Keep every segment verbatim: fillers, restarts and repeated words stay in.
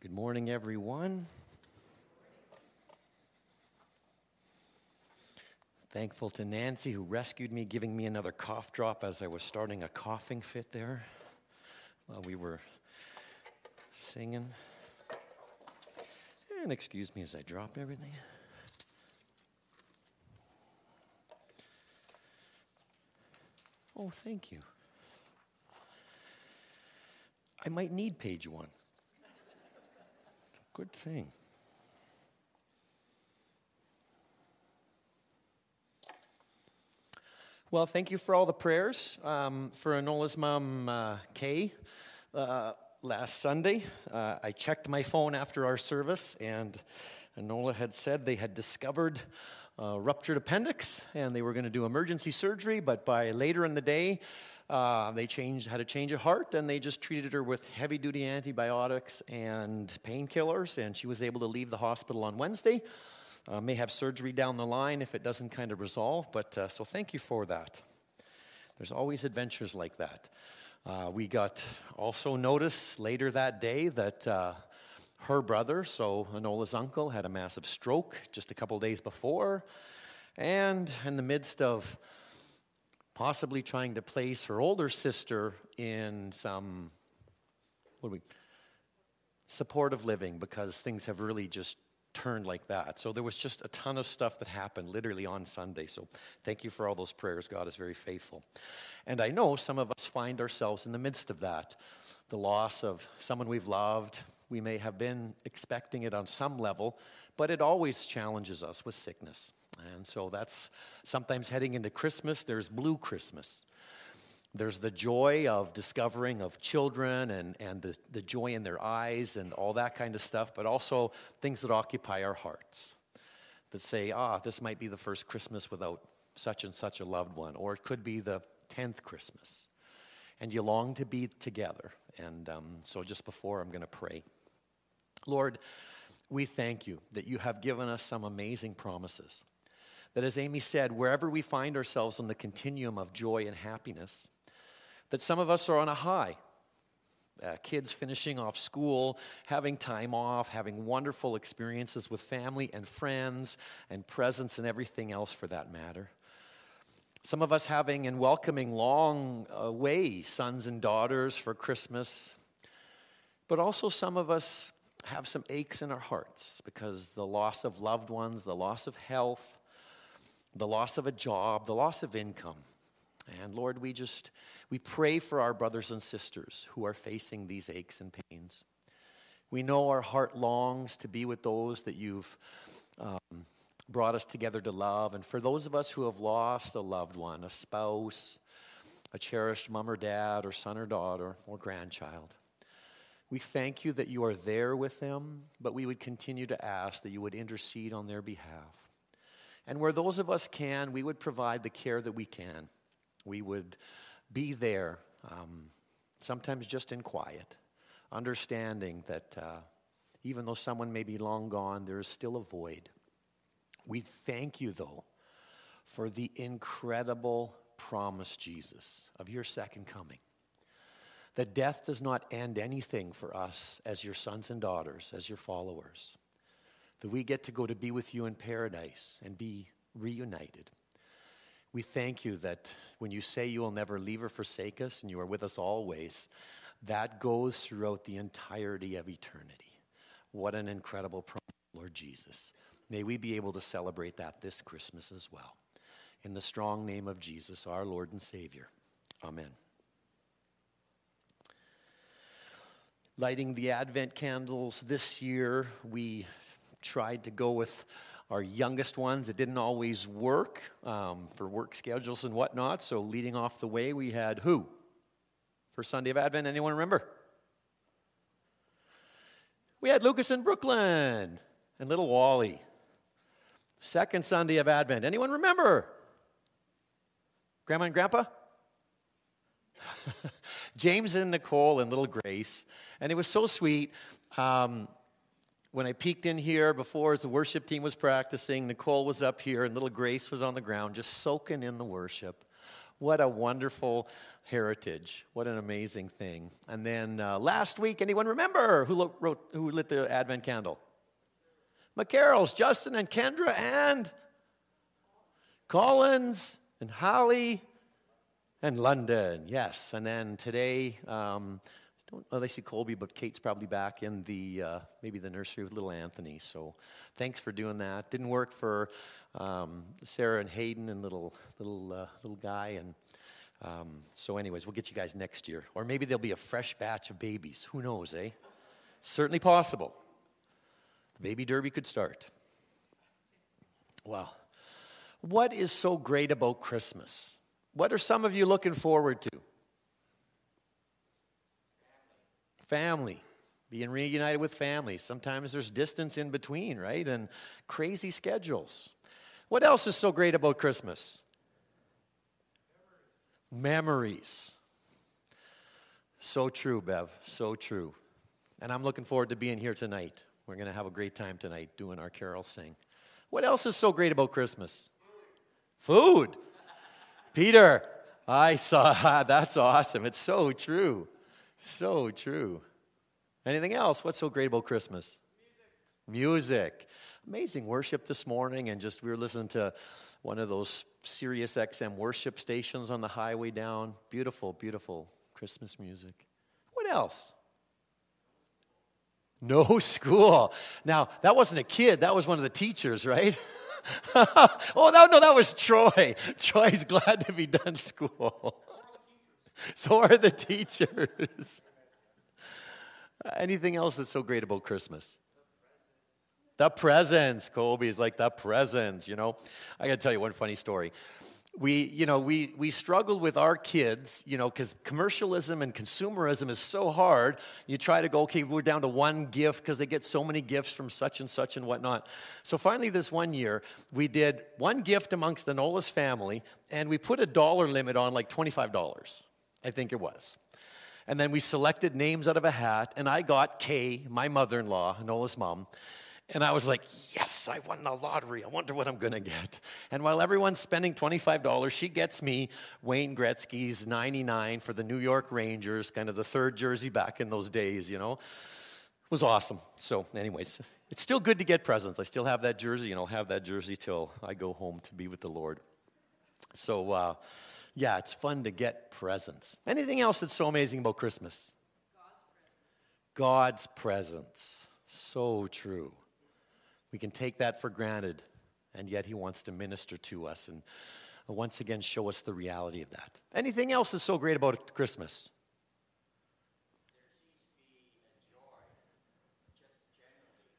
Good morning, everyone. Thankful to Nancy, who rescued me, giving me another cough drop as I was starting a coughing fit there while we were singing. And excuse me as I drop everything. Oh, thank you. I might need page one. Good thing. Well, thank you for all the prayers um, for Enola's mom, uh, Kay. Uh, last Sunday, uh, I checked my phone after our service, and Enola had said they had discovered a ruptured appendix, and they were going to do emergency surgery, but by later in the day, Uh, they changed, had a change of heart, and they just treated her with heavy-duty antibiotics and painkillers, and she was able to leave the hospital on Wednesday. Uh, may have surgery down the line if it doesn't kind of resolve, but uh, so thank you for that. There's always adventures like that. Uh, we got also notice later that day that uh, her brother, so Enola's uncle, had a massive stroke just a couple days before, and in the midst of possibly trying to place her older sister in some, what do we, supportive living, because things have really just turned like that. So there was just a ton of stuff that happened literally on Sunday. So thank you for all those prayers. God is very faithful. And I know some of us find ourselves in the midst of that. The loss of someone we've loved. We may have been expecting it on some level, but it always challenges us with sickness. And so that's sometimes heading into Christmas. There's Blue Christmas. There's the joy of discovering of children and, and the, the joy in their eyes and all that kind of stuff, but also things that occupy our hearts that say, ah, this might be the first Christmas without such and such a loved one, or it could be the tenth Christmas. And you long to be together. And um, so just before, I'm going to pray. Lord, we thank you that you have given us some amazing promises. That, as Amy said, wherever we find ourselves on the continuum of joy and happiness, that some of us are on a high. Uh, kids finishing off school, having time off, having wonderful experiences with family and friends and presents and everything else for that matter. Some of us having and welcoming long away sons and daughters for Christmas. But also some of us have some aches in our hearts because the loss of loved ones, the loss of health, the loss of a job, the loss of income. And Lord, we just, we pray for our brothers and sisters who are facing these aches and pains. We know our heart longs to be with those that you've um, brought us together to love. And for those of us who have lost a loved one, a spouse, a cherished mom or dad or son or daughter or grandchild, we thank you that you are there with them, but we would continue to ask that you would intercede on their behalf. And where those of us can, we would provide the care that we can. We would be there, um, sometimes just in quiet, understanding that uh, even though someone may be long gone, there is still a void. We thank you, though, for the incredible promise, Jesus, of your second coming. That death does not end anything for us as your sons and daughters, as your followers. That we get to go to be with you in paradise and be reunited. We thank you that when you say you will never leave or forsake us and you are with us always, that goes throughout the entirety of eternity. What an incredible promise, Lord Jesus. May we be able to celebrate that this Christmas as well. In the strong name of Jesus, our Lord and Savior. Amen. Lighting the Advent candles this year, we tried to go with our youngest ones. It didn't always work um, for work schedules and whatnot. So leading off the way, we had who? For Sunday of Advent, anyone remember? We had Lucas and Brooklyn and little Wally. Second Sunday of Advent, anyone remember? Grandma and Grandpa? James and Nicole and little Grace. And it was so sweet. Um, When I peeked in here before as the worship team was practicing, Nicole was up here and little Grace was on the ground just soaking in the worship. What a wonderful heritage. What an amazing thing. And then uh, last week, anyone remember who, lo- wrote, who lit the Advent candle? McCarroll's, Justin and Kendra and Collins and Holly and London. Yes. And then today, um, don't well, I see Colby, but Kate's probably back in the uh, maybe the nursery with little Anthony. So thanks for doing that. Didn't work for um, Sarah and Hayden and little little uh, little guy. And um, so, anyways, we'll get you guys next year, or maybe there'll be a fresh batch of babies. Who knows, eh? It's certainly possible. The baby derby could start. Well, what is so great about Christmas? What are some of you looking forward to? Family, being reunited with family. Sometimes there's distance in between, right? And crazy schedules. What else is so great about Christmas? Memories. So true, Bev. So true. And I'm looking forward to being here tonight. We're going to have a great time tonight doing our carol sing. What else is so great about Christmas? Food. Peter, I saw, that's awesome. It's so true. So true. Anything else? What's so great about Christmas? Music. Music. Amazing worship this morning, and just we were listening to one of those Sirius X M worship stations on the highway down. Beautiful, beautiful Christmas music. What else? No school. Now, that wasn't a kid. That was one of the teachers, right? oh, no, no, that was Troy. Troy's glad to be done school. So are the teachers. Anything else that's so great about Christmas? The presents. Colby's like, the presents, you know. I got to tell you one funny story. We, you know, we, we struggled with our kids, you know, because commercialism and consumerism is so hard. You try to go, okay, we're down to one gift because they get so many gifts from such and such and whatnot. So finally this one year, we did one gift amongst the Nolas family, and we put a dollar limit on like twenty-five dollars. I think it was. And then we selected names out of a hat, and I got Kay, my mother-in-law, Nola's mom, and I was like, yes, I won the lottery. I wonder what I'm going to get. And while everyone's spending twenty-five dollars, she gets me Wayne Gretzky's ninety-nine for the New York Rangers, kind of the third jersey back in those days, you know. It was awesome. So anyways, it's still good to get presents. I still have that jersey, and I'll have that jersey till I go home to be with the Lord. So, uh, yeah, it's fun to get presents. Anything else that's so amazing about Christmas? God's presence. God's presence. So true. We can take that for granted, and yet he wants to minister to us and once again show us the reality of that. Anything else that's so great about Christmas? There seems to be a joy, just generally,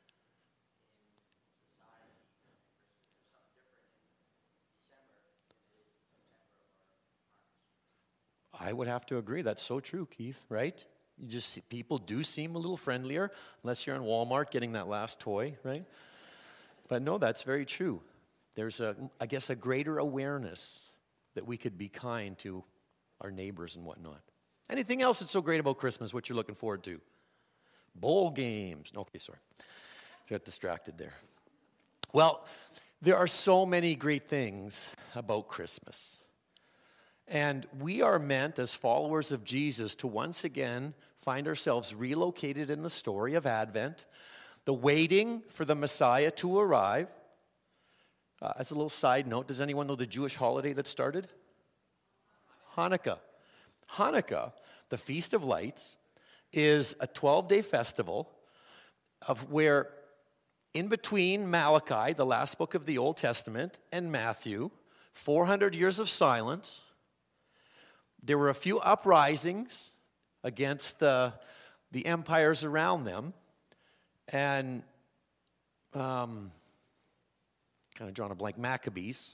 in society. Christmas is something different in December than it is in September or March. I would have to agree. That's so true, Keith, right? You just see, people do seem a little friendlier, unless you're in Walmart getting that last toy, right? But no, that's very true. There's, a, I guess, a greater awareness that we could be kind to our neighbors and whatnot. Anything else that's so great about Christmas, what you're looking forward to? Bowl games. Okay, sorry. Got distracted there. Well, there are so many great things about Christmas. And we are meant, as followers of Jesus, to once again find ourselves relocated in the story of Advent, the waiting for the Messiah to arrive. Uh, as a little side note, does anyone know the Jewish holiday that started? Hanukkah. Hanukkah, the Feast of Lights, is a twelve-day festival of where in between Malachi, the last book of the Old Testament, and Matthew, four hundred years of silence, there were a few uprisings against the, the empires around them, and um, kind of drawing a blank, Maccabees,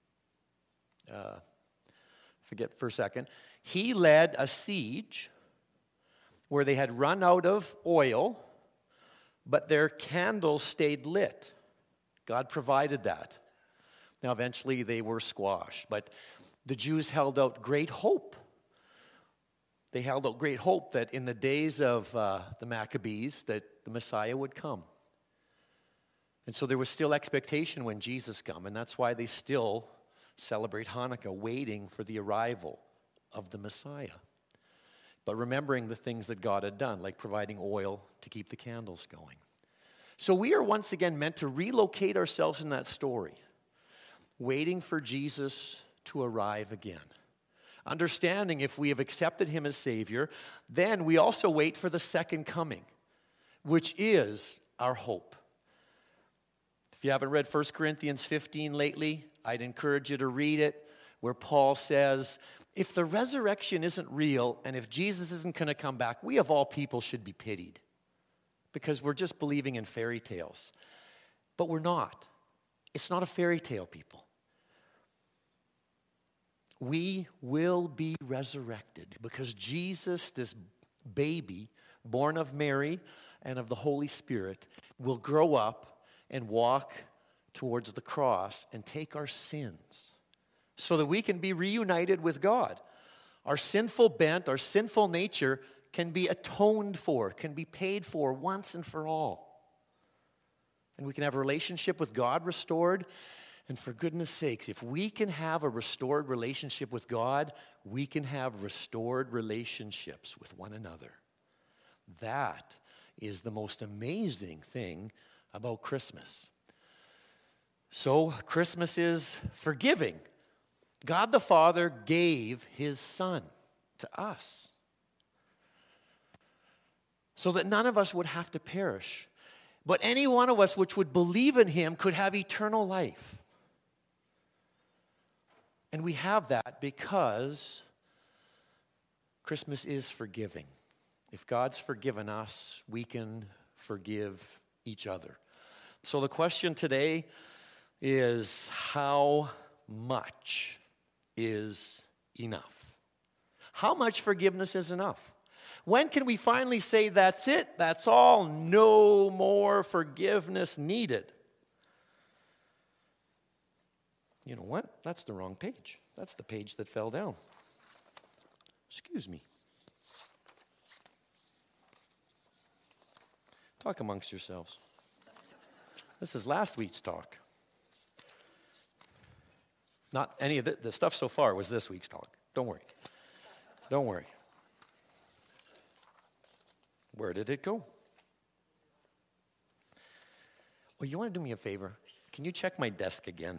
uh, forget for a second, he led a siege where they had run out of oil, but their candles stayed lit. God provided that. Now, eventually they were squashed, but the Jews held out great hope. They held out great hope that in the days of uh, the Maccabees, that the Messiah would come. And so there was still expectation when Jesus come, and that's why they still celebrate Hanukkah, waiting for the arrival of the Messiah, but remembering the things that God had done, like providing oil to keep the candles going. So we are once again meant to relocate ourselves in that story, waiting for Jesus to arrive again. Understanding if we have accepted him as Savior, then we also wait for the second coming, which is our hope. If you haven't read First Corinthians fifteen lately, I'd encourage you to read it, where Paul says, if the resurrection isn't real and if Jesus isn't going to come back, we of all people should be pitied because we're just believing in fairy tales. But we're not. It's not a fairy tale, people. We will be resurrected because Jesus, this baby, born of Mary and of the Holy Spirit, will grow up and walk towards the cross and take our sins so that we can be reunited with God. Our sinful bent, our sinful nature can be atoned for, can be paid for once and for all. And we can have a relationship with God restored. And for goodness sakes, if we can have a restored relationship with God, we can have restored relationships with one another. That is the most amazing thing about Christmas. So, Christmas is forgiving. God the Father gave his Son to us so that none of us would have to perish, but any one of us which would believe in him could have eternal life. And we have that because Christmas is forgiving. If God's forgiven us, we can forgive each other. So the question today is, how much is enough? How much forgiveness is enough? When can we finally say, that's it, that's all, no more forgiveness needed? You know what? That's the wrong page. That's the page that fell down. Excuse me. Talk amongst yourselves. This is last week's talk. Not any of the, the stuff so far was this week's talk. Don't worry. Don't worry. Where did it go? Well, you want to do me a favor? Can you check my desk again?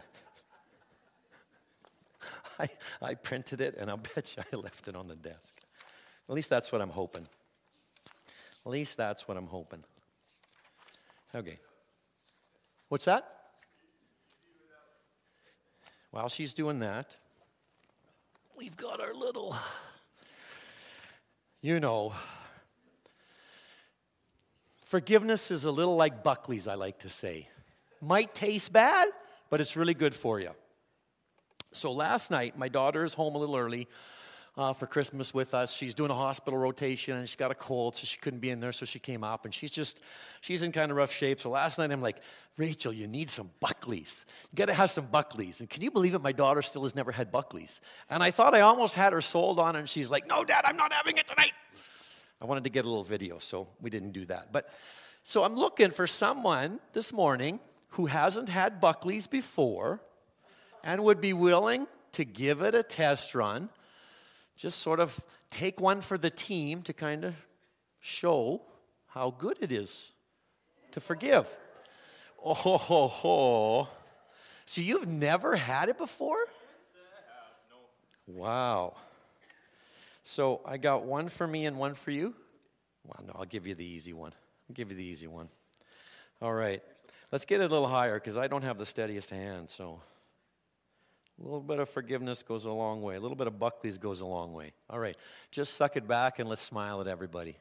I, I printed it, and I'll bet you I left it on the desk. At least that's what I'm hoping. At least that's what I'm hoping. Okay. What's that? While she's doing that, we've got our little, you know, forgiveness is a little like Buckley's, I like to say. Might taste bad, but it's really good for you. So last night, my daughter is home a little early uh, for Christmas with us. She's doing a hospital rotation, and she's got a cold, so she couldn't be in there, so she came up, and she's just, she's in kind of rough shape. So last night, I'm like, Rachel, you need some Buckley's. You got to have some Buckley's. And can you believe it? My daughter still has never had Buckley's. And I thought I almost had her sold on it, and she's like, no, Dad, I'm not having it tonight. I wanted to get a little video, so we didn't do that. But so I'm looking for someone this morning who hasn't had Buckley's before and would be willing to give it a test run, just sort of take one for the team to kind of show how good it is to forgive. Oh, ho, ho, ho. So you've never had it before? Wow. So I got one for me and one for you? Well, no, I'll give you the easy one. I'll give you the easy one. All right. Let's get it a little higher because I don't have the steadiest hand, so a little bit of forgiveness goes a long way. A little bit of Buckley's goes a long way. All right. Just suck it back and let's smile at everybody.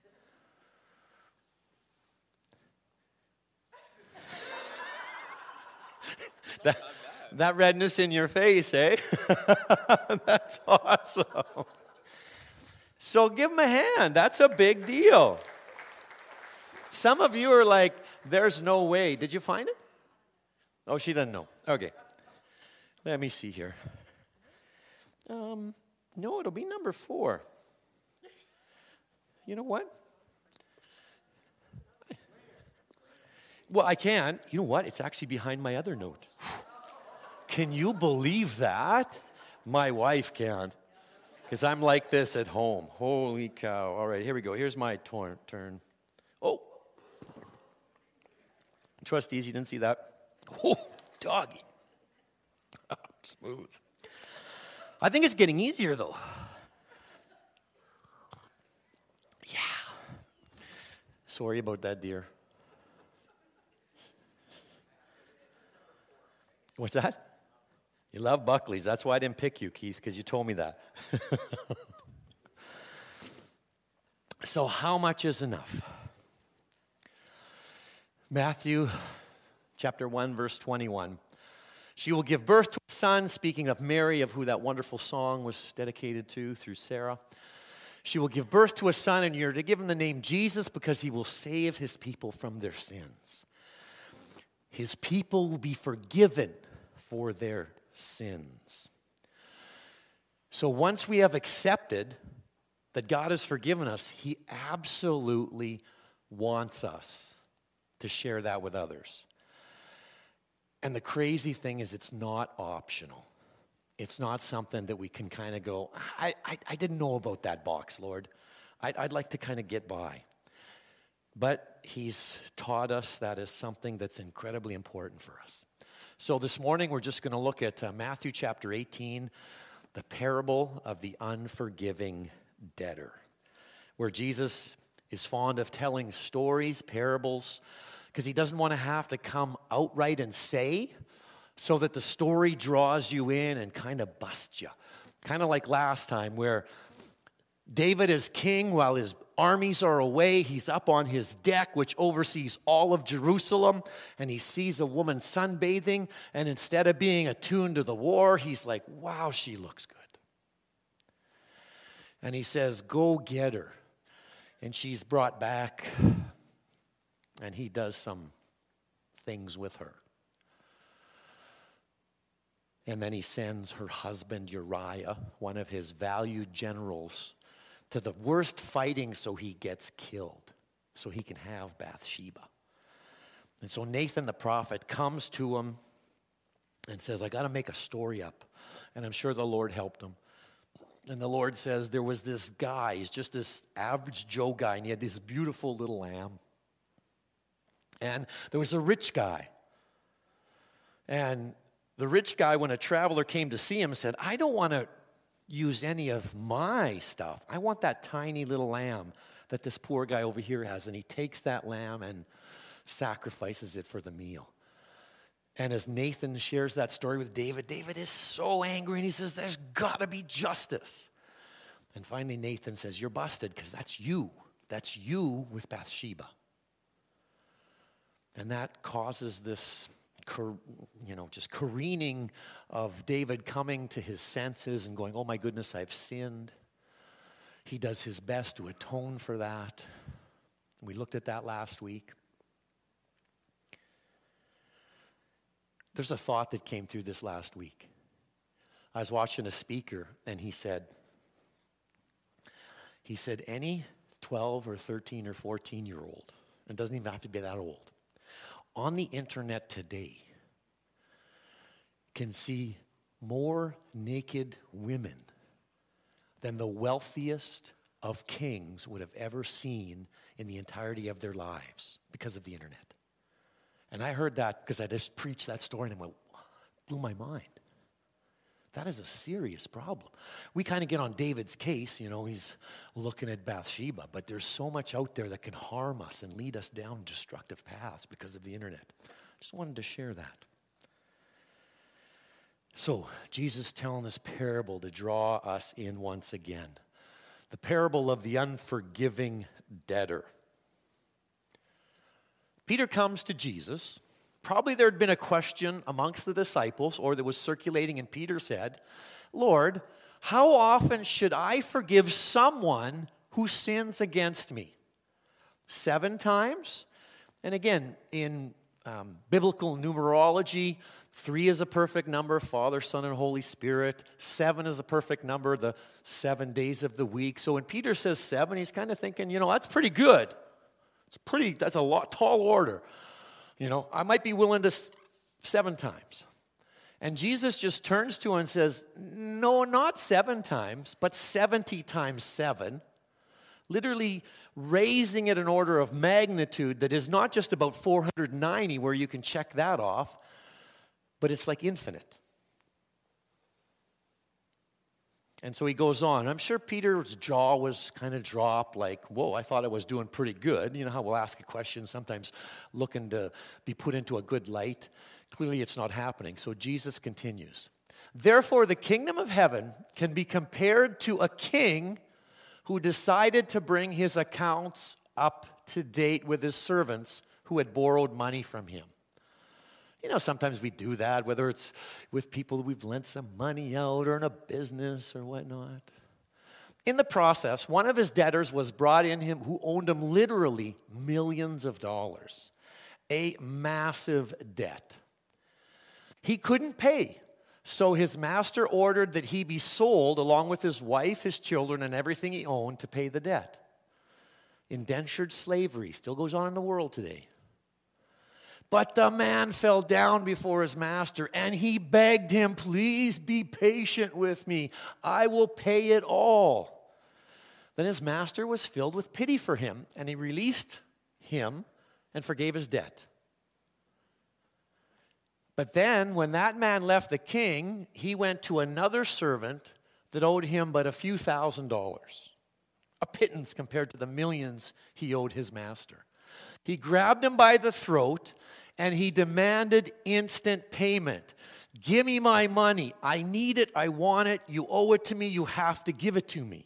that, that redness in your face, eh? That's awesome. So give them a hand. That's a big deal. Some of you are like, there's no way. Did you find it? Oh, she doesn't know. Okay. Let me see here. Um, no, it'll be number four. You know what? Well, I can. You know what? It's actually behind my other note. Can you believe that? My wife can. Because I'm like this at home. Holy cow. All right, here we go. Here's my tor- turn. Oh. Trustees, you didn't see that? Oh, doggy. Smooth. I think it's getting easier, though. Yeah. Sorry about that, dear. What's that? You love Buckley's. That's why I didn't pick you, Keith, because you told me that. So how much is enough? Matthew chapter one, verse twenty-one. She will give birth to a son, speaking of Mary, of who that wonderful song was dedicated to through Sarah. She will give birth to a son, and you're to give him the name Jesus because he will save his people from their sins. His people will be forgiven for their sins. So once we have accepted that God has forgiven us, he absolutely wants us to share that with others. And the crazy thing is it's not optional. It's not something that we can kind of go, I, I, I didn't know about that box, Lord. I'd, I'd like to kind of get by. But he's taught us that is something that's incredibly important for us. So this morning we're just going to look at uh, Matthew chapter eighteen, the parable of the unforgiving debtor, where Jesus is fond of telling stories, parables, because he doesn't want to have to come outright and say, so that the story draws you in and kind of busts you. Kind of like last time where David is king while his armies are away. He's up on his deck, which oversees all of Jerusalem, and he sees a woman sunbathing, and instead of being attuned to the war, he's like, wow, she looks good. And he says, go get her. And she's brought back, and he does some things with her. And then he sends her husband Uriah, one of his valued generals, to the worst fighting so he gets killed, so he can have Bathsheba. And so Nathan the prophet comes to him and says, I got to make a story up. And I'm sure the Lord helped him. And the Lord says there was this guy, he's just this average Joe guy, and he had this beautiful little lamb. And there was a rich guy. And the rich guy, when a traveler came to see him, said, I don't want to use any of my stuff. I want that tiny little lamb that this poor guy over here has. And he takes that lamb and sacrifices it for the meal. And as Nathan shares that story with David, David is so angry and he says, there's got to be justice. And finally Nathan says, you're busted because that's you. That's you with Bathsheba. And that causes this, you know, just careening of David coming to his senses and going, oh my goodness, I've sinned. He does his best to atone for that. We looked at that last week. There's a thought that came through this last week. I was watching a speaker and he said, he said, any twelve or thirteen or fourteen year old, and it doesn't even have to be that old, on the internet today can see more naked women than the wealthiest of kings would have ever seen in the entirety of their lives because of the internet. And I heard that because I just preached that story and it went, blew my mind. That is a serious problem. We kind of get on David's case, you know, he's looking at Bathsheba, but there's so much out there that can harm us and lead us down destructive paths because of the internet. Just wanted to share that. So, Jesus telling this parable to draw us in once again. The parable of the unforgiving debtor. Peter comes to Jesus. Probably there had been a question amongst the disciples, or that was circulating in Peter's head. Lord, how often should I forgive someone who sins against me? Seven times? And again, in um, biblical numerology, three is a perfect number, Father, Son, and Holy Spirit. Seven is a perfect number, the seven days of the week. So when Peter says seven, he's kind of thinking, you know, that's pretty good. It's pretty, that's a lot, tall order. You know, I might be willing to seven times. And Jesus just turns to him and says, no, not seven times, but seventy times seven. Literally raising it in order of magnitude that is not just about four hundred ninety where you can check that off, but it's like infinite. And so he goes on. I'm sure Peter's jaw was kind of dropped like, whoa, I thought I was doing pretty good. You know how we'll ask a question sometimes looking to be put into a good light. Clearly it's not happening. So Jesus continues. Therefore, the kingdom of heaven can be compared to a king who decided to bring his accounts up to date with his servants who had borrowed money from him. You know, sometimes we do that, whether it's with people that we've lent some money out or in a business or whatnot. In the process, one of his debtors was brought in him who owned him literally millions of dollars, a massive debt. He couldn't pay, so his master ordered that he be sold along with his wife, his children, and everything he owned to pay the debt. Indentured slavery still goes on in the world today. But the man fell down before his master, and he begged him, please be patient with me. I will pay it all. Then his master was filled with pity for him, and he released him and forgave his debt. But then, when that man left the king, he went to another servant that owed him but a few thousand dollars, a pittance compared to the millions he owed his master. He grabbed him by the throat, and he demanded instant payment. Give me my money. I need it. I want it. You owe it to me. You have to give it to me.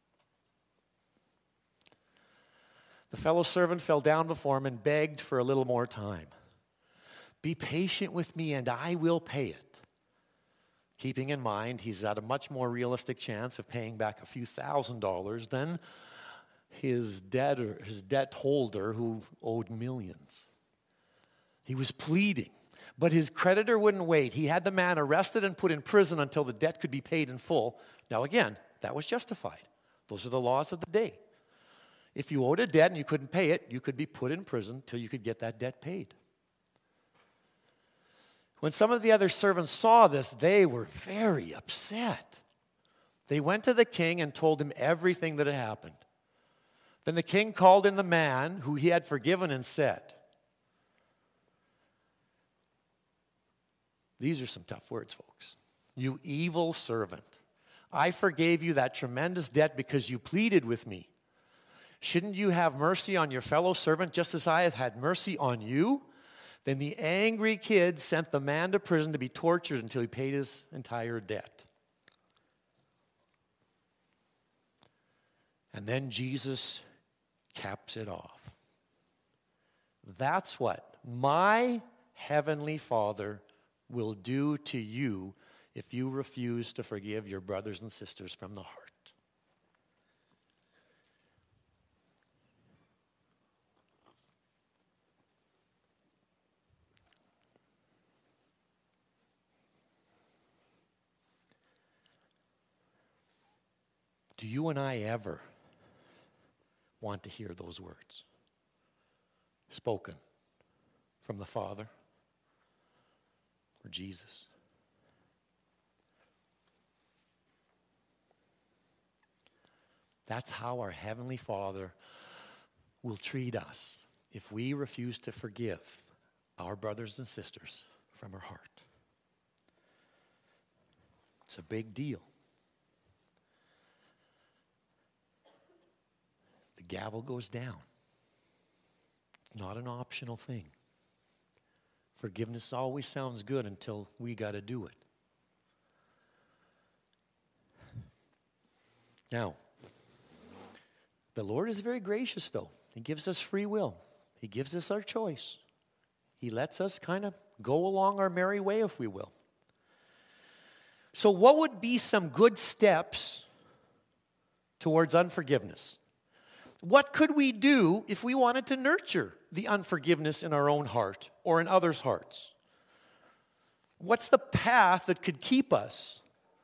The fellow servant fell down before him and begged for a little more time. Be patient with me and I will pay it. Keeping in mind, he's at a much more realistic chance of paying back a few thousand dollars than his debtor, his debt holder who owed millions. He was pleading, but his creditor wouldn't wait. He had the man arrested and put in prison until the debt could be paid in full. Now again, that was justified. Those are the laws of the day. If you owed a debt and you couldn't pay it, you could be put in prison till you could get that debt paid. When some of the other servants saw this, they were very upset. They went to the king and told him everything that had happened. Then the king called in the man who he had forgiven and said, these are some tough words, folks. You evil servant, I forgave you that tremendous debt because you pleaded with me. Shouldn't you have mercy on your fellow servant just as I have had mercy on you? Then the angry kid sent the man to prison to be tortured until he paid his entire debt. And then Jesus caps it off. That's what my heavenly Father will do to you if you refuse to forgive your brothers and sisters from the heart. Do you and I ever want to hear those words spoken from the Father or Jesus? That's how our Heavenly Father will treat us if we refuse to forgive our brothers and sisters from our heart. It's a big deal. The gavel goes down. It's not an optional thing. Forgiveness always sounds good until we got to do it. Now, the Lord is very gracious, though. He gives us free will. He gives us our choice. He lets us kind of go along our merry way, if we will. So what would be some good steps towards unforgiveness? What could we do if we wanted to nurture the unforgiveness in our own heart or in others' hearts? What's the path that could keep us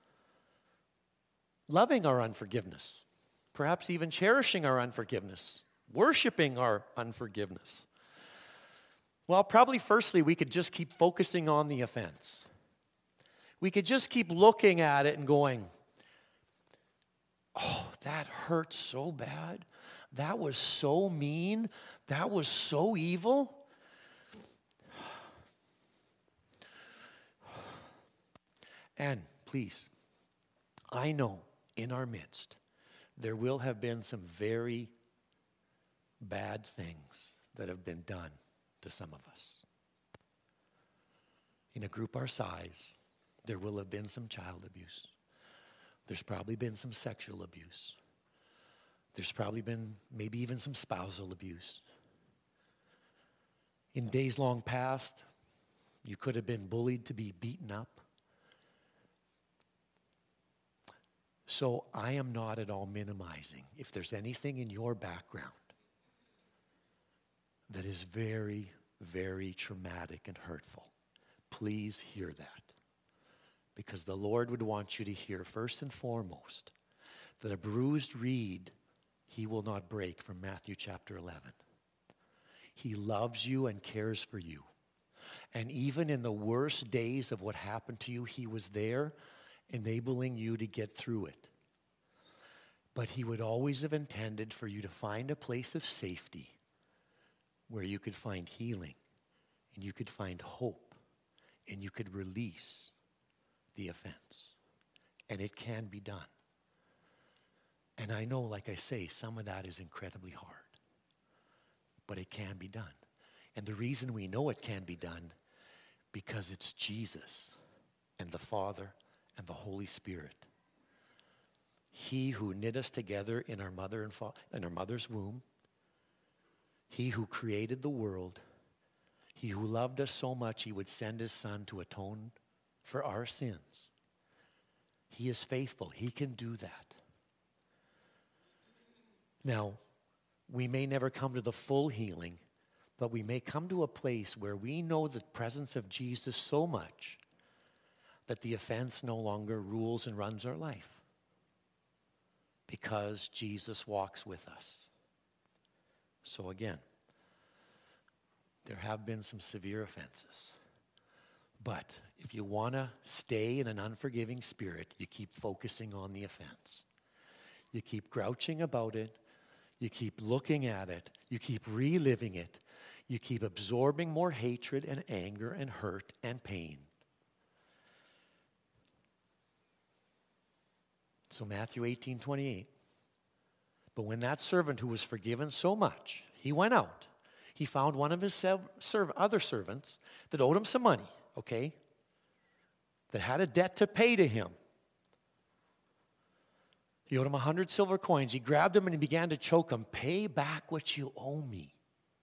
loving our unforgiveness? Perhaps even cherishing our unforgiveness, worshiping our unforgiveness. Well, probably firstly, we could just keep focusing on the offense. we could just keep looking at it and going, oh, that hurt so bad. That was so mean. That was so evil. And please, I know in our midst, there will have been some very bad things that have been done to some of us. In a group our size, there will have been some child abuse. There's probably been some sexual abuse. There's probably been maybe even some spousal abuse. In days long past, you could have been bullied to be beaten up. So I am not at all minimizing if there's anything in your background that is very, very traumatic and hurtful. Please hear that. Because the Lord would want you to hear first and foremost that a bruised reed he will not break, from Matthew chapter eleven. He loves you and cares for you. And even in the worst days of what happened to you, he was there enabling you to get through it. But he would always have intended for you to find a place of safety where you could find healing and you could find hope and you could release the offense. And it can be done. And I know, like I say, some of that is incredibly hard. But it can be done. And the reason we know it can be done, because it's Jesus and the Father and the Holy Spirit. He who knit us together in our mother and fa- in our mother's womb. He who created the world. He who loved us so much he would send his Son to atone for our sins. He is faithful. He can do that. Now, we may never come to the full healing, but we may come to a place where we know the presence of Jesus so much that the offense no longer rules and runs our life, because Jesus walks with us. So again, there have been some severe offenses. But if you want to stay in an unforgiving spirit, you keep focusing on the offense. You keep grouching about it. You keep looking at it. You keep reliving it. You keep absorbing more hatred and anger and hurt and pain. So Matthew eighteen twenty-eight. But when that servant who was forgiven so much, he went out, he found one of his sev- serv- other servants that owed him some money, okay, that had a debt to pay to him. He owed him a hundred silver coins. He grabbed him and he began to choke him. Pay back what you owe me.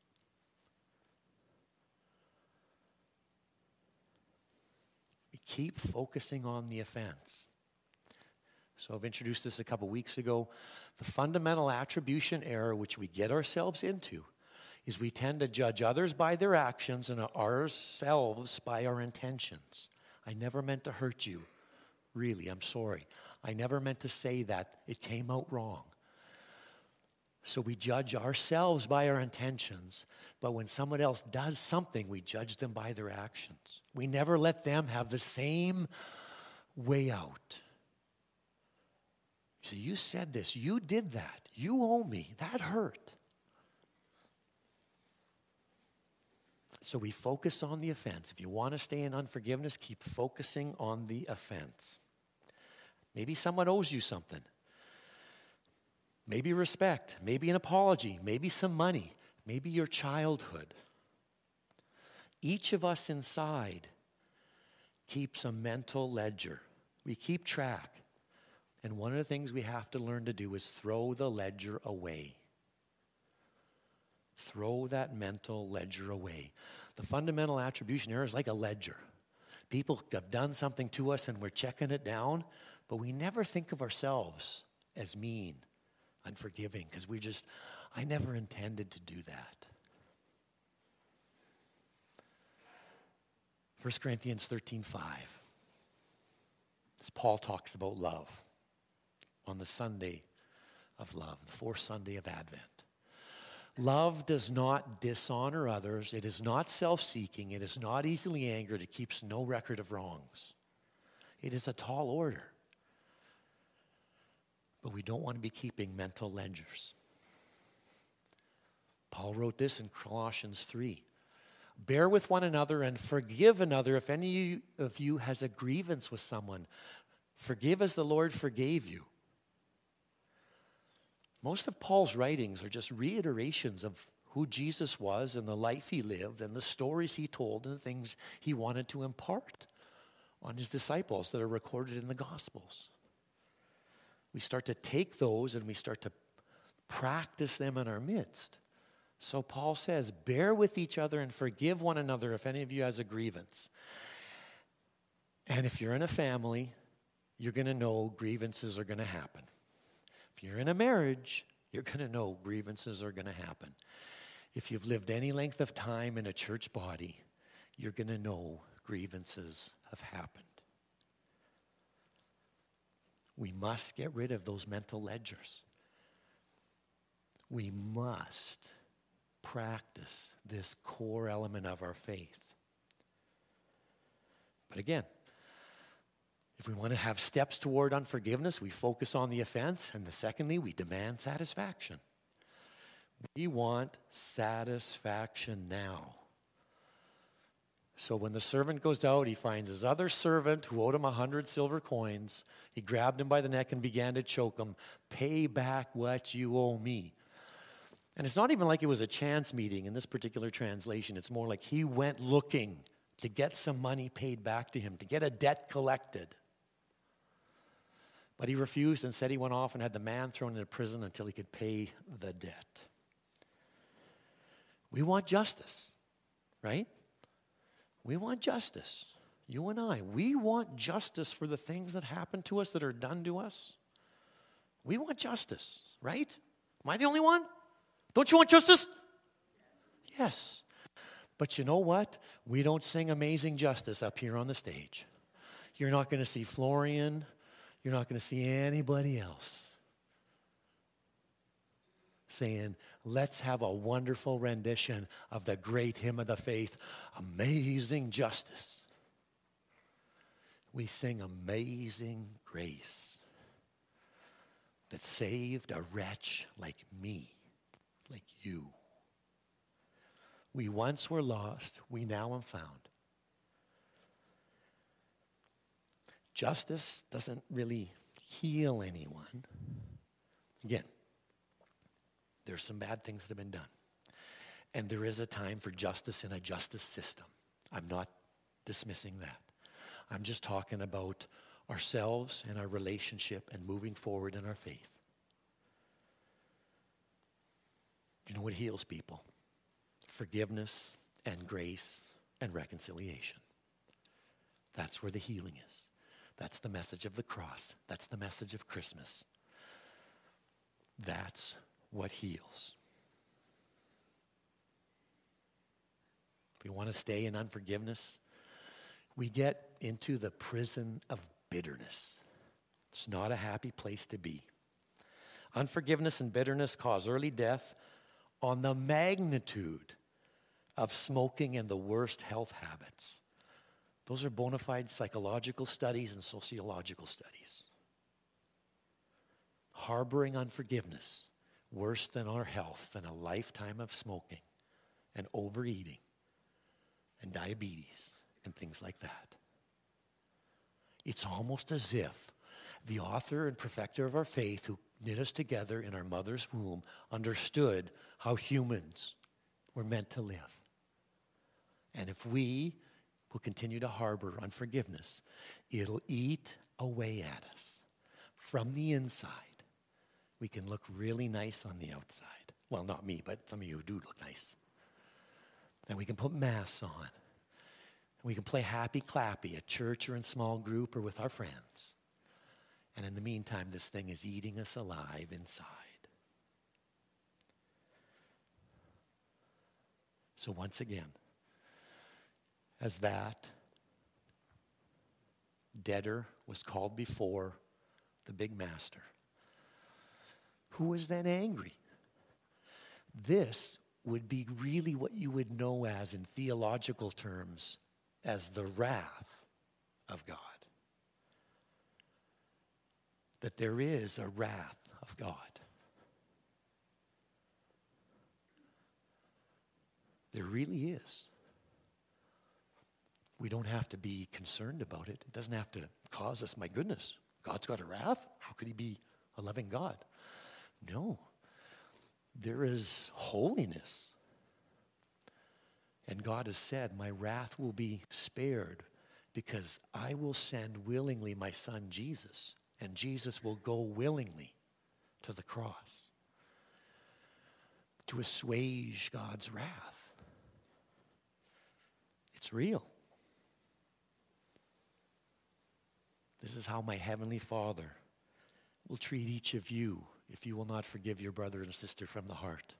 We keep focusing on the offense. So I've introduced this a couple weeks ago. The fundamental attribution error which we get ourselves into is we tend to judge others by their actions and ourselves by our intentions. I never meant to hurt you. Really, I'm sorry. I never meant to say that. It came out wrong. So we judge ourselves by our intentions, but when someone else does something, we judge them by their actions. We never let them have the same way out. So you said this, you did that, you owe me, that hurt. So we focus on the offense. If you want to stay in unforgiveness, keep focusing on the offense. Maybe someone owes you something. Maybe respect, maybe an apology, maybe some money, maybe your childhood. Each of us inside keeps a mental ledger. We keep track. And one of the things we have to learn to do is throw the ledger away. Throw that mental ledger away. The fundamental attribution error is like a ledger. People have done something to us and we're checking it down, but we never think of ourselves as mean, unforgiving, because we just, I never intended to do that. First Corinthians thirteen five. As Paul talks about love on the Sunday of love, the fourth Sunday of Advent. Love does not dishonor others. It is not self-seeking. It is not easily angered. It keeps no record of wrongs. It is a tall order. But we don't want to be keeping mental ledgers. Paul wrote this in Colossians three. Bear with one another and forgive another if any of you has a grievance with someone. Forgive as the Lord forgave you. Most of Paul's writings are just reiterations of who Jesus was and the life he lived and the stories he told and the things he wanted to impart on his disciples that are recorded in the Gospels. We start to take those and we start to practice them in our midst. So Paul says, bear with each other and forgive one another if any of you has a grievance. And if you're in a family, you're going to know grievances are going to happen. If you're in a marriage, you're going to know grievances are going to happen. If you've lived any length of time in a church body, you're going to know grievances have happened. We must get rid of those mental ledgers. We must practice this core element of our faith. But again, if we want to have steps toward unforgiveness, we focus on the offense, and the secondly, we demand satisfaction. We want satisfaction now. So when the servant goes out, he finds his other servant who owed him a hundred silver coins. He grabbed him by the neck and began to choke him. Pay back what you owe me. And it's not even like it was a chance meeting in this particular translation. It's more like he went looking to get some money paid back to him, to get a debt collected. But he refused and said he went off and had the man thrown into prison until he could pay the debt. We want justice, right? We want justice. You and I, we want justice for the things that happen to us, that are done to us. We want justice, right? Am I the only one? Don't you want justice? Yes. But you know what? We don't sing Amazing Justice up here on the stage. You're not going to see Florian. You're not going to see anybody else saying, let's have a wonderful rendition of the great hymn of the faith, Amazing Justice. We sing Amazing Grace that saved a wretch like me, like you. We once were lost, we now am found. Justice doesn't really heal anyone. Again, there's some bad things that have been done. And there is a time for justice in a justice system. I'm not dismissing that. I'm just talking about ourselves and our relationship and moving forward in our faith. You know what heals people? Forgiveness and grace and reconciliation. That's where the healing is. That's the message of the cross. That's the message of Christmas. That's what heals. If we want to stay in unforgiveness, we get into the prison of bitterness. It's not a happy place to be. Unforgiveness and bitterness cause early death on the magnitude of smoking and the worst health habits. Those are bona fide psychological studies and sociological studies. Harboring unforgiveness, worse than our health, than a lifetime of smoking and overeating and diabetes and things like that. It's almost as if the author and perfecter of our faith, who knit us together in our mother's womb, understood how humans were meant to live. And if we will continue to harbor unforgiveness, it'll eat away at us. From the inside, we can look really nice on the outside. Well, not me, but some of you do look nice. And we can put masks on. We can play happy clappy at church or in small group or with our friends. And in the meantime, this thing is eating us alive inside. So once again, as that debtor was called before the big master, who was then angry, this would be really what you would know as, in theological terms, as the wrath of God. that there is a wrath of God. There really is. We don't have to be concerned about it. It doesn't have to cause us, my goodness, God's got a wrath? How could he be a loving God? No. There is holiness. And God has said, my wrath will be spared because I will send willingly my son Jesus, and Jesus will go willingly to the cross to assuage God's wrath. It's real. This is how my heavenly Father will treat each of you if you will not forgive your brother and sister from the heart.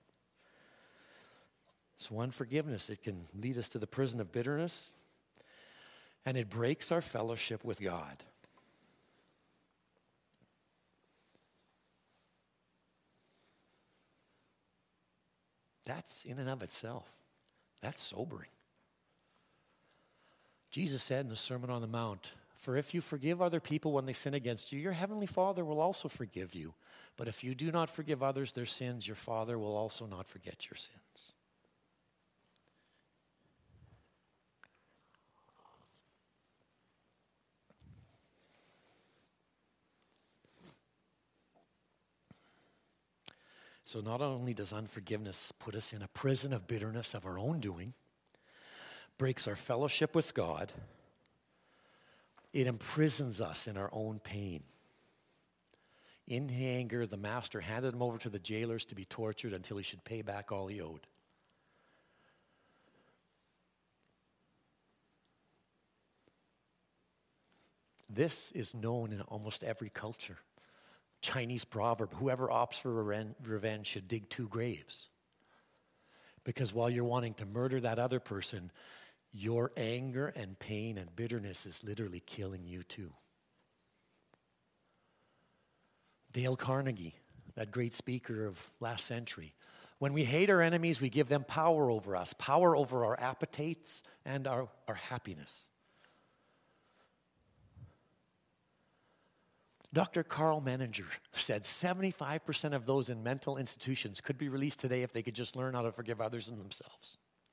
So unforgiveness, it can lead us to the prison of bitterness, and it breaks our fellowship with God. That's in and of itself, that's sobering. Jesus said in the Sermon on the Mount, for if you forgive other people when they sin against you, your heavenly Father will also forgive you. But if you do not forgive others their sins, your Father will also not forget your sins. So not only does unforgiveness put us in a prison of bitterness of our own doing, breaks our fellowship with God, it imprisons us in our own pain. In anger, the master handed him over to the jailers to be tortured until he should pay back all he owed. This is known in almost every culture. Chinese proverb, whoever opts for revenge should dig two graves. Because while you're wanting to murder that other person, your anger and pain and bitterness is literally killing you too. Dale Carnegie, that great speaker of last century, when we hate our enemies, we give them power over us, power over our appetites and our, our happiness. Doctor Carl Menninger said seventy-five percent of those in mental institutions could be released today if they could just learn how to forgive others and themselves.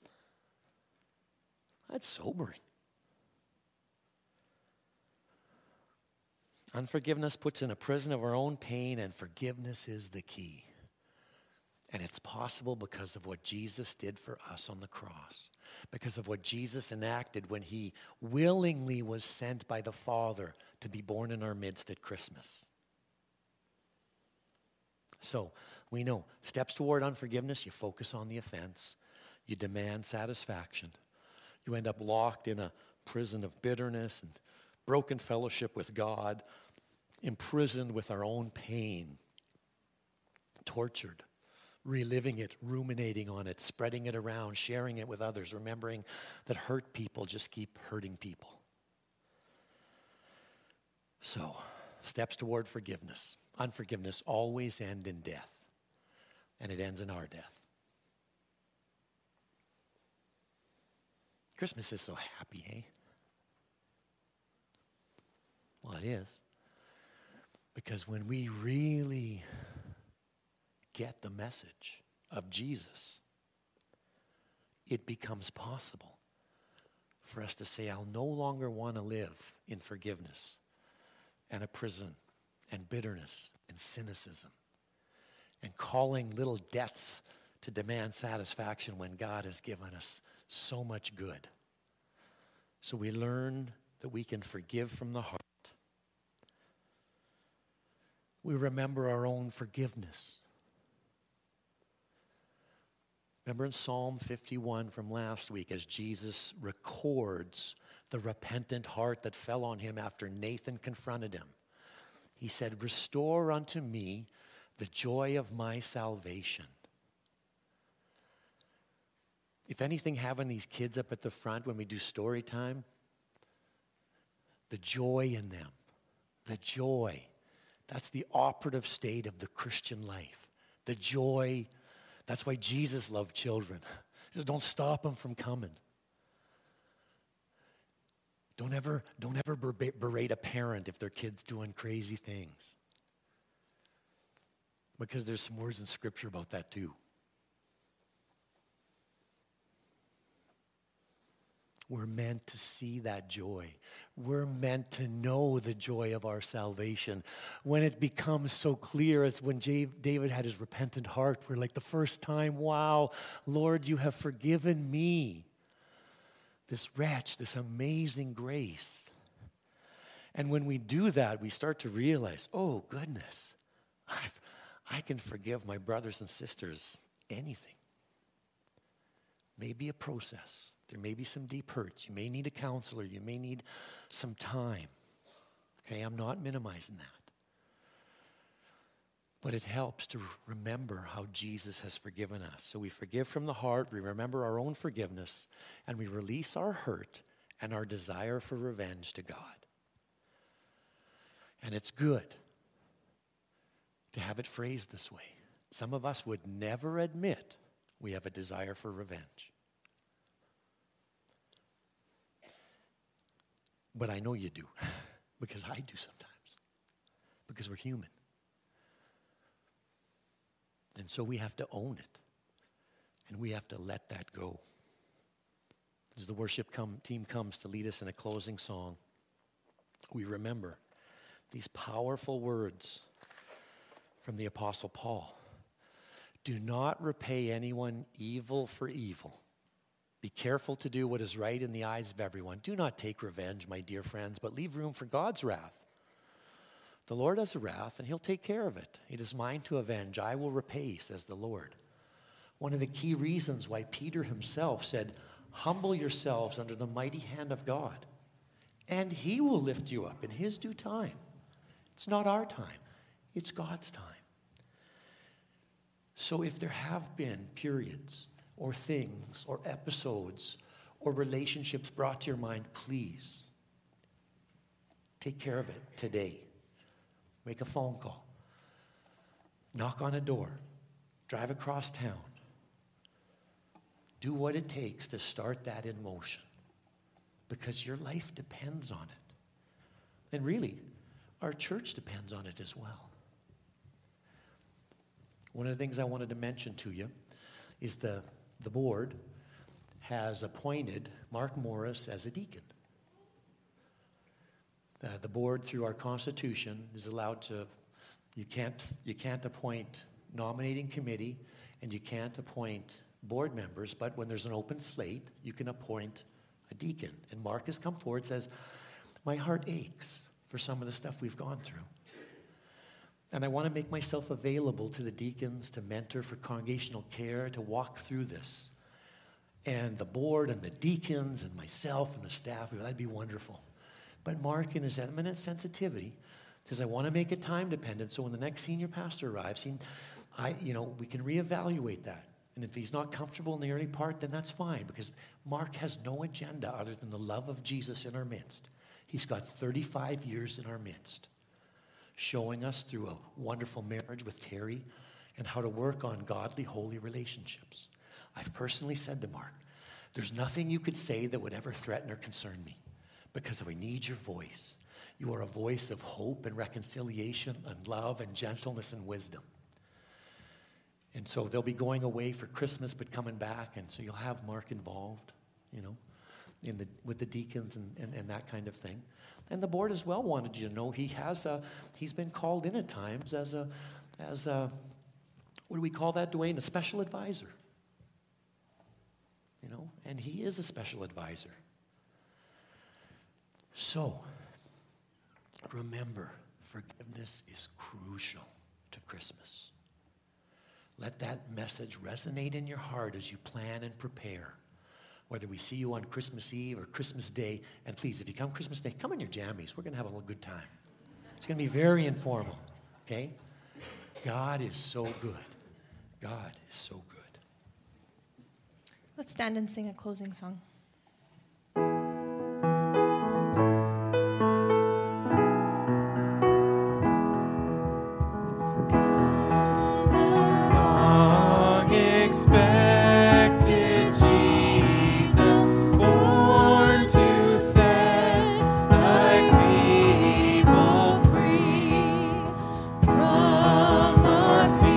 That's sobering. Unforgiveness puts in a prison of our own pain, and forgiveness is the key. And it's possible because of what Jesus did for us on the cross, because of what Jesus enacted when he willingly was sent by the Father to be born in our midst at Christmas. So we know steps toward unforgiveness, you focus on the offense, you demand satisfaction. You end up locked in a prison of bitterness and broken fellowship with God, imprisoned with our own pain, tortured, reliving it, ruminating on it, spreading it around, sharing it with others, remembering that hurt people just keep hurting people. So, steps toward forgiveness. Unforgiveness always end in death, and it ends in our death. Christmas is so happy, eh? Well, it is. Because when we really get the message of Jesus, it becomes possible for us to say, I'll no longer want to live in forgiveness and a prison and bitterness and cynicism and calling little debts to demand satisfaction when God has given us so much good. So we learn that we can forgive from the heart. We remember our own forgiveness. Remember in Psalm fifty-one from last week, as Jesus records the repentant heart that fell on him after Nathan confronted him. He said, restore unto me the joy of my salvation. If anything, having these kids up at the front when we do story time, the joy in them, the joy, that's the operative state of the Christian life. The joy, that's why Jesus loved children. He says, don't stop them from coming. Don't ever, don't ever berate a parent if their kid's doing crazy things. Because there's some words in Scripture about that too. We're meant to see that joy. We're meant to know the joy of our salvation. When it becomes so clear, as when David had his repentant heart, we're like the first time, wow, Lord, you have forgiven me. This wretch, this amazing grace. And when we do that, we start to realize, oh goodness, I've, I can forgive my brothers and sisters anything. Maybe a process. There may be some deep hurts. You may need a counselor. You may need some time. Okay, I'm not minimizing that. But it helps to remember how Jesus has forgiven us. So we forgive from the heart, we remember our own forgiveness, and we release our hurt and our desire for revenge to God. And it's good to have it phrased this way. Some of us would never admit we have a desire for revenge. But I know you do, because I do sometimes, because we're human. And so we have to own it, and we have to let that go. As the worship come, team comes to lead us in a closing song, we remember these powerful words from the Apostle Paul. Do not repay anyone evil for evil. Be careful to do what is right in the eyes of everyone. Do not take revenge, my dear friends, but leave room for God's wrath. The Lord has a wrath, and he'll take care of it. It is mine to avenge. I will repay, says the Lord. One of the key reasons why Peter himself said, humble yourselves under the mighty hand of God, and he will lift you up in his due time. It's not our time. It's God's time. So if there have been periods or things or episodes or relationships brought to your mind, please take care of it today. Make a phone call. Knock on a door. Drive across town. Do what it takes to start that in motion, because your life depends on it. And really, our church depends on it as well. One of the things I wanted to mention to you is the, the board has appointed Mark Morris as a deacon. Uh, the board, through our Constitution, is allowed to, you can't, you can't appoint nominating committee, and you can't appoint board members, but when there's an open slate, you can appoint a deacon. And Mark has come forward and says, my heart aches for some of the stuff we've gone through. And I want to make myself available to the deacons, to mentor for congregational care, to walk through this. And the board and the deacons and myself and the staff, that'd be wonderful. But Mark, in his eminent sensitivity, says, I want to make it time dependent, so when the next senior pastor arrives, he, I, you know, we can reevaluate that. And if he's not comfortable in the early part, then that's fine, because Mark has no agenda other than the love of Jesus in our midst. He's got thirty-five years in our midst, showing us through a wonderful marriage with Terry and how to work on godly, holy relationships. I've personally said to Mark, there's nothing you could say that would ever threaten or concern me, because we need your voice. You are a voice of hope and reconciliation and love and gentleness and wisdom. And so they'll be going away for Christmas but coming back, and so you'll have Mark involved, you know, in the with the deacons and, and, and that kind of thing. And the board as well wanted you to know he has a he's been called in at times as a as a what do we call that, Dwayne? A special advisor. You know, and he is a special advisor. So remember, forgiveness is crucial to Christmas. Let that message resonate in your heart as you plan and prepare. Whether we see you on Christmas Eve or Christmas Day, and please, if you come Christmas Day, come in your jammies. We're going to have a little good time. It's going to be very informal, okay? God is so good. God is so good. Let's stand and sing a closing song. Expected Jesus, born to set thy people free from our fears.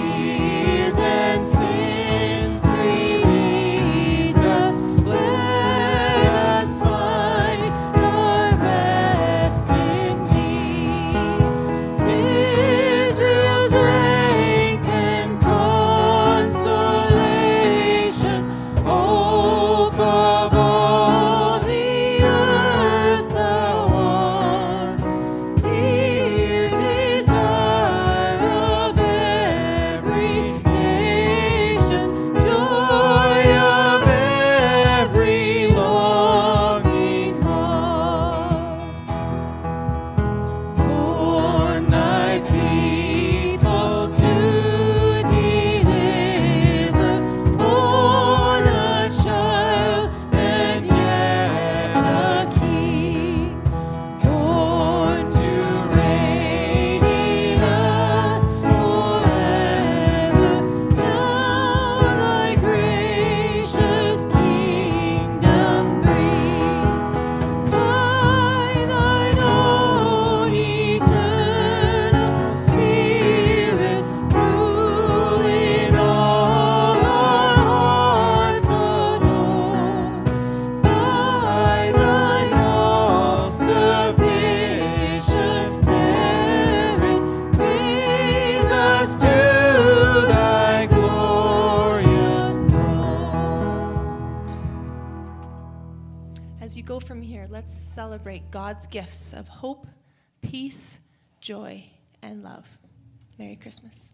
you go from here, let's celebrate God's gifts of hope, peace, joy, and love. Merry Christmas.